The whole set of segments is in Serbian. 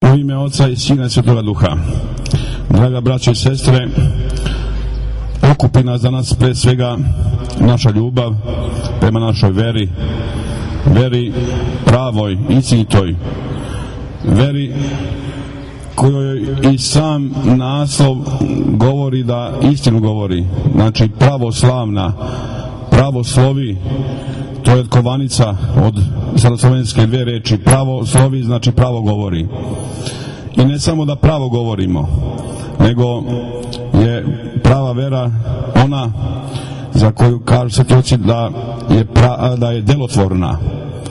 U ime Oca i Sina i Svetoga Duha. Draga braćo i sestre, okupi nas danas pre svega naša ljubav prema našoj veri pravoj, istinitoj, veri kojoj i sam naslov govori da istinu govori, znači pravoslavna, pravoslovi, to je kovanica od staroslovenske dve reči, pravoslovi znači pravo govori. I ne samo da pravo govorimo, nego je prava vera ona za koju kažu svetoci da je delotvorna,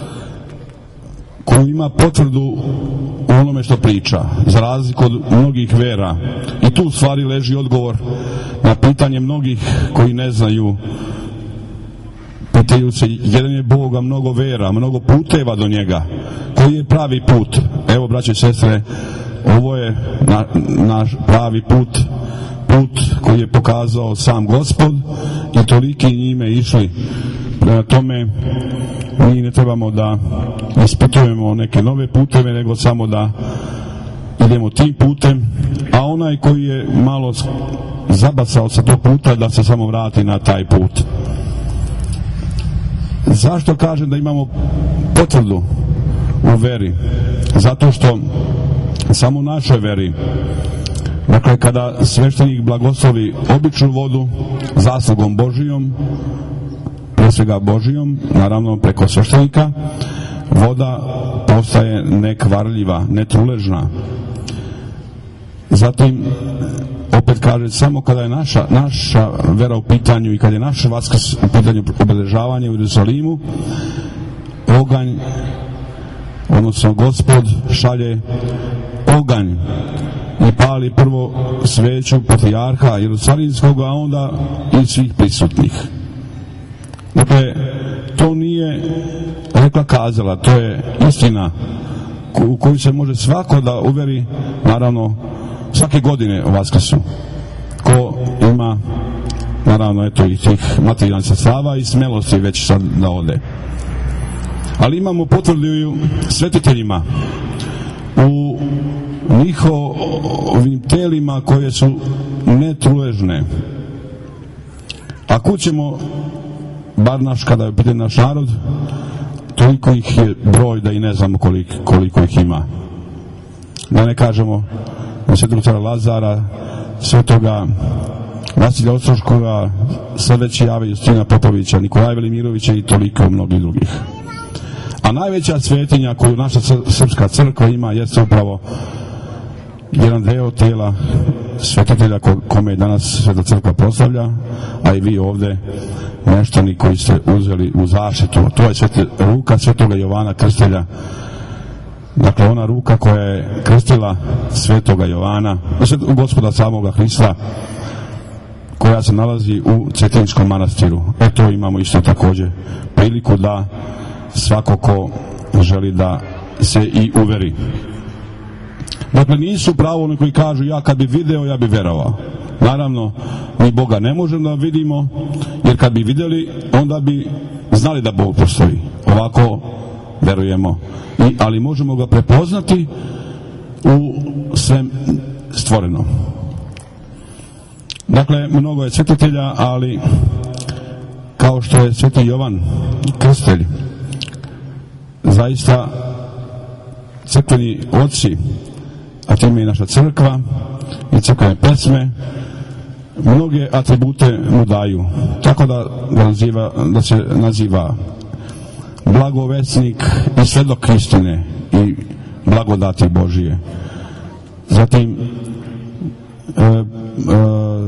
koju ima potvrdu u onome što priča, za razliku od mnogih vera. I tu u stvari leži odgovor na pitanje mnogih koji ne znaju, pitaju se, jedan je Bog, a mnogo vera, mnogo puteva do njega. Koji je pravi put? Evo, braće i sestre, ovo je naš pravi put, put koji je pokazao sam Gospod i toliki njime išli. Prema tome, mi ne trebamo da ispitujemo neke nove puteve, nego samo da idemo tim putem, a onaj koji je malo zabacao sa tog puta, da se samo vrati na taj put. Zašto kažem da imamo potvrdu u veri? Zato što samo u našoj veri, dakle, kada sveštenik blagoslovi običnu vodu zaslugom Božijom, pre svega Božijom, naravno preko sveštenika, voda postaje nekvarljiva, netruležna. Zatim, opet kaže, samo kada je naša vera u pitanju i kada je naš vaskrs u pitanju obeležavanja u Jerusalimu, oganj, odnosno Gospod šalje oganj i pali prvo sveću patrijarha Jerusalimskog, a onda i svih prisutnih. Dakle, to nije rekla kazala, to je istina u koju se može svako da uveri, naravno, svake godine o Vaskrsu. Ko ima, naravno, eto, i tih materijalnih sredstava i smelosti već sad da ode. Ali imamo potvrdu i u svetiteljima, u njihovim telima koje su netruležne. Ako ćemo, bar naš, kada je pitan naš narod, toliko ih je broj da i ne znamo koliko ih ima. Da ne kažemo svetog cara Lazara, svetoga Vasilja Ostroškoga, sve veći Jave Justina Popovića, Nikolaja Velimirovića i toliko mnogih drugih. A najveća svetinja koju naša srpska crkva ima jeste upravo jedan deo tela svetitelja kome danas Sveta crkva proslavlja, a i vi ovde meštani koji ste uzeli u zaštitu. To je ruka svetoga Jovana Krstelja. Dakle, ona ruka koja je krstila svetoga Jovana, Gospoda samoga Hrista, koja se nalazi u Cetiničkom manastiru. To imamo isto također priliku da svako ko želi da se i uveri. Dakle, nisu pravo oni koji kažu ja kad bi video, ja bi verovao. Naravno, mi Boga ne možemo da vidimo, jer kad bi vidjeli, onda bi znali da Bog postoji. Ovako verujemo. Ali možemo ga prepoznati u svem stvorenom. Dakle, mnogo je svetitelja, ali kao što je sveti Jovan Krstelj, zaista crkveni oci, a time i naša crkva i crkvene pesme, mnoge atribute mu daju, tako da se naziva blagovesnik i svedok istine i blagodati Božije. Zatim